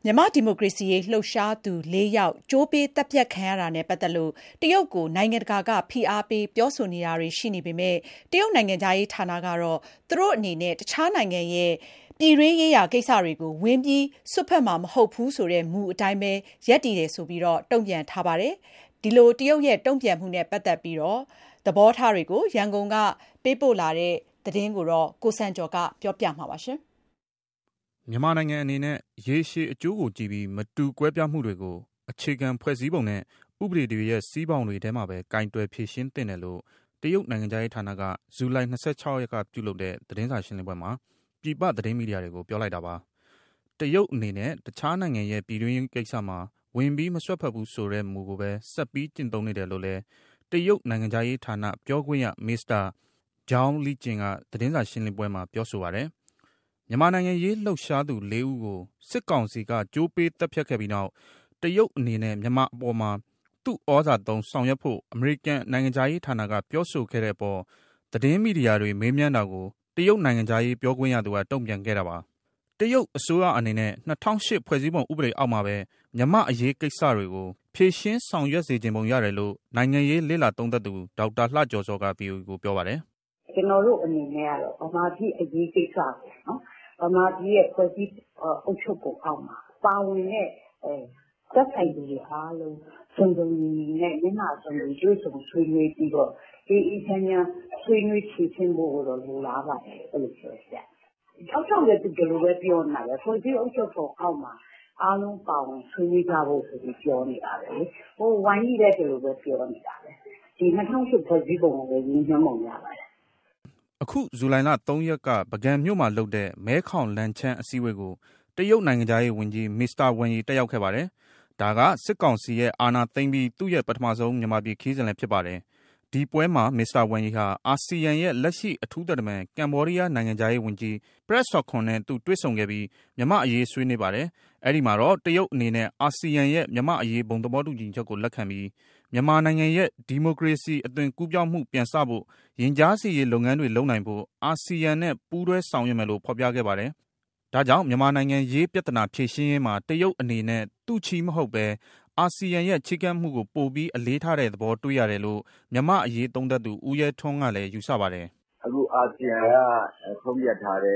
မြန်မာဒီမိုကရေစီရေးလှုပ်ရှားသူ4 ယောက်ကြိုးပေးတပ်ဖြတ်ခံရတာနဲ့ပတ်သက်လို့တရုတ်ကိုနိုင်ငံတကာကဖိအားပေးပြောဆိုနေတာတွေရှိနေပေမဲ့တရုတ်နိုင်ငံသားရေးဌာနကတော့သူတို့အနေနဲ့တခြားနိုင်ငံရဲ့ပြည်တွင်းရေးရာကိစ္စတွေကိုဝင်ပြီးစွတ်ဖက်မှာမဟုတ်ဘူးဆိုတဲ့မူအတိုင်းပဲရပ်တည်တယ်ဆိုပြီးတော့တုံ့ပြန်ထားပါတယ်။ဒီလိုတရုတ်ရဲ့တုံ့ပြန်မှုနဲ့ပတ်သက်ပြီးတော့သဘောထားတွေကိုရန်ကုန်ကပေးပို့လာတဲ့သတင်းကိုတော့ကိုစံကျော်ကပြောပြမှာပါရှင်။မြန်မာနိုင်ငံအနေနဲ့ရေရှည်အကျိုးကိုကြည့်ပြီးမတူကွဲပြားမှုတွေကိုအခြေခံဖွဲ့စည်းပုံနဲ့ဥပဒေတွေရဲ့စီးပေါင်တွေထဲမှာပဲကင်တွယ်ဖြည့်ရှင်းတင်တယ်လို့တရုတ်နိုင်ငံသားရေးဌာနကဇူလိုင်26ရက်ကပြုလုပ်တဲ့သတင်းစာရှင်းလင်းပွဲမှာပြည်ပသတင်းမီဒီယာတွေကိုပြောလိုက်တာပါ။တရုတ်အနေနဲ့တခြားနိုင်ငံရဲ့ပြည်တွင်းရေးကိစ္စမှာဝင်ပြီးမစွက်ဖက်ဘူးဆိုတဲ့မူကိုပဲဆက်ပြီးကျင့်သုံးနေတယ်လို့လည်းတရုတ်နိုင်ငံသားရေးဌာနပြောခွင့်ရမစ္စတာဂျောင်းလီကျင်ကသတင်းစာရှင်းလင်းပွဲမှာပြောဆိုပါတယ်။မြန်မာနိုင်ငံရေးလှုပ်ရှားသူ4 ဦးကိုစစ်ကောင်စီကကြိုးပေးတပ်ဖြတ်ခဲ့ပြီးနောက်တရုတ်အနေနဲ့မြန်မာအပေါ်မှာသူ့ဩဇာသုံးဆောင်ရွက်ဖို့အမေရိကန်နိုင်ငံသားရေးဌာနကပြောဆိုခဲ့တဲ့အပေါ်သတင်းမီဒီယာတွေမေးမြန်းတာကိုတရုတ်နိုင်ငံသားရေးပြောခွင့်ရသူကတုံ့ပြန်ခဲ့တာပါ။တရုတ်အစိုးရအနေနဲ့2008ဖွဲ့စည်းပုံဥပဒေအောက်မှာပဲမြန်မာအရေးကိစ္စတွေကိုဖြည့်ရှင်းဆောင်ရွက်စေခြင်းပုံရတယ်လို့နိုင်ငံရေးလေ့လာသုံးသပ်သူဒေါက်တာလှကျော်စောက VOA ကိုပြောပါတယ်။ကျွန်တော်တို့အနေနဲ့ကတော့ဗမာပြည်အရေးကိစ္စပေါ့နော်ဗမာပြည်ရဲ့ဖွဲ့စည်းအုပ်ချုပ်ပုံအောက်မှာပါဝင်တဲ့သက်ဆိုင်သူတွေအားလုံးစုံစုံညီညီနဲ့မျက်နှာစုံညီတွေ့ဆုံဆွေးနွေးပြီးတော့ဒီအချင်းချင်းဆွေးနွေးချေချင်းဖို့တော့လိုလားပါတယ်အဲ့လိုပြောရအောင်။ထောက်တဲ့သူကလည်းပဲပြောနေတာပဲဖွဲ့စည်းအုပ်ချုပ်ပုံအောက်မှာအားလုံးပါဝင်ဆွေးနွေးကြဖို့ဆိုပြီးပြောနေတာပဲလေ။ဝိုင်းကြီးတဲ့လိုပဲပြောနေတာပဲ။ဒီ2008ဖွဲ့စည်းပုံကိုလည်းရင်းနှီးမှုရပါတယ်။အခုဇူလိုင်လ3 ရက်ကပုဂံမြို့မှာလုပ်တဲ့မဲခေါင်လန်ချန်းအစည်းအဝေးကိုတရုတ်နိုင်ငံသားရေးဝန်ကြီးမစ္စတာဝမ်ယီတက်ရောက်ခဲ့ပါတယ်။ဒါကစစ်ကောင်စီရဲ့အာဏာသိမ်းပြီးသူ့ရဲ့ပထမဆုံးမြန်မာပြည်ခရီးစဉ်လည်းဖြစ်ပါတယ်။ဒီပွဲမှာမစ္စတာဝမ်ယီဟာအာဆီယံရဲ့လက်ရှိအထူးသံတမန်ကမ်ဘောဒီးယားနိုင်ငံသားရေးဝန်ကြီးပရက်ဆော့ခွန်နဲ့သူတွေ့ဆုံခဲ့ပြီးမြန်မာအရေးဆွေးနွေးပါတယ်။အဲ့ဒီမှာတော့တရုတ်အနေနဲ့အာဆီယံရဲ့မြန်မာအရေးဘုံသဘောတူညီချက်ကိုလက်ခံပြီးမြန်မာနိုင်ငံရဲ့ဒီမိုကရေစီအသွင်ကူးပြောင်းမှုပြန်စဖို့ရင်ကြားစေ့ရေးလုပ်ငန်းတွေလုပ်နိုင်ဖို့အာဆီယံနဲ့ပူးတွဲဆောင်ရွက်မယ်လို့ဖော်ပြခဲ့ပါတယ်။ဒါကြောင့်မြန်မာနိုင်ငံရေးပြဿနာဖြေရှင်းရေးမှာတရုတ်အနေနဲ့သူ့ချီမဟုတ်ပဲအာဆီယံရဲ့ချဉ်းကပ်မှုကိုပိုပြီးအလေးထားတဲ့သဘောတွေ့ရတယ်လို့မြန်မာအရေးသုံးသပ်သူဦးရဲထွန်းကလည်းယူဆပါတယ်။အခုအာဆီယံကဆုံးဖြတ်ထားတဲ့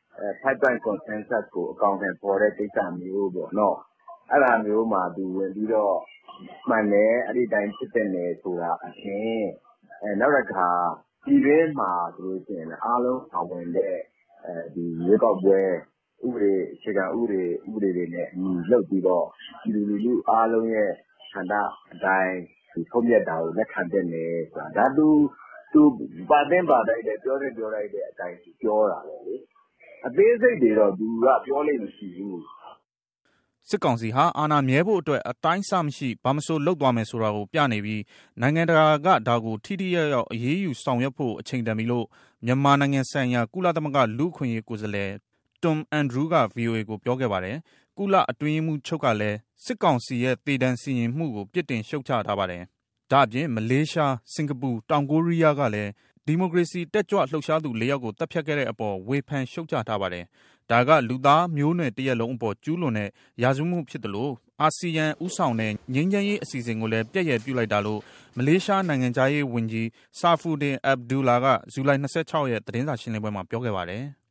5 point consensus ကိုအကောင်အထည်ဖော်တဲ့ကိစ္စမျိုးပေါ့နော်။အဲ့ဒါမျိုးမှာသူဝင်ပြီးတော့မှန်တယ်အဲ့ဒီတိုင်းဖြစ်တဲ့နယ်ဆိုတာအပြင်နောက်တစ်ခါပြည်တွင်းမှာဆိုလို့ရှိရင်အားလုံးပါဝင်တဲ့ဒီရေကောက်ပွဲဥပဒေအခြေခံဥပဒေတွေနဲ့လုပ်ပြီးတော့ဒီလူလူအားလုံးရဲ့ဆန္ဒအတိုင်းဒီဆုံးဖြတ်တာကိုလက်ခံတဲ့နယ်ဆိုတာဒါသူပါတဲ့ပါတိုက်တဲ့ပြောလိုက်တဲ့အတိုင်းပြောတာပဲလေအသေးစိတ်တွေတော့သူကပြောလိမ့်မရှိဘူးစစ်ကောင်စီဟာအာဏာမြဲဖို့အတွက်အတိုင်းအဆမရှိဘာမဆိုလုပ်သွားမယ်ဆိုတာကိုပြနေပြီးနိုင်ငံတကာကဒါကိုထိထိရောက်ရောက်အရေးယူဆောင်ရွက်ဖို့အချိန်တန်ပြီလို့မြန်မာနိုင်ငံဆိုင်ရာကုလသမဂ္ဂလူ့အခွင့်အရေးကိုယ်စားလှယ်တွမ်အန်ဒရူးက VOA ကိုပြောခဲ့ပါတယ်။ကုလအတွင်းရေးမှူးချုပ်ကလည်းစစ်ကောင်စီရဲ့သေဒဏ်စီရင်မှုကိုပြစ်တင်ရှုတ်ချထားပါတယ်။ဒါ့အပြင်မလေးရှားစင်ကာပူတောင်ကိုရီးယားကလည်းဒီမိုကရေစီတက်ကြွလှုပ်ရှားသူ4 ယောက်ကိုတပ်ဖြတ်ခဲ့တဲ့အပေါ်ဝေဖန်ရှုတ်ချထားပါတယ်။ဒါကလူသားမျိုးနွယ်တရက်လုံးအပေါ်ကျူးလွန်တဲ့ရာဇဝတ်မှုဖြစ်တယ်လို့အာဆီယံဥဆောင်တဲ့ငြိမ်းချမ်းရေးအစီအစဉ်ကိုလည်းပြည့်ရပြုလိုက်တာလို့မလေးရှားနိုင်ငံသားရေးဝန်ကြီးဆာဖူဒင်အဗ်ဒူလာကဇူလိုင်26ရက်သတင်းစာရှင်းလင်းပွဲမှာပြောခဲ့ပါတယ်။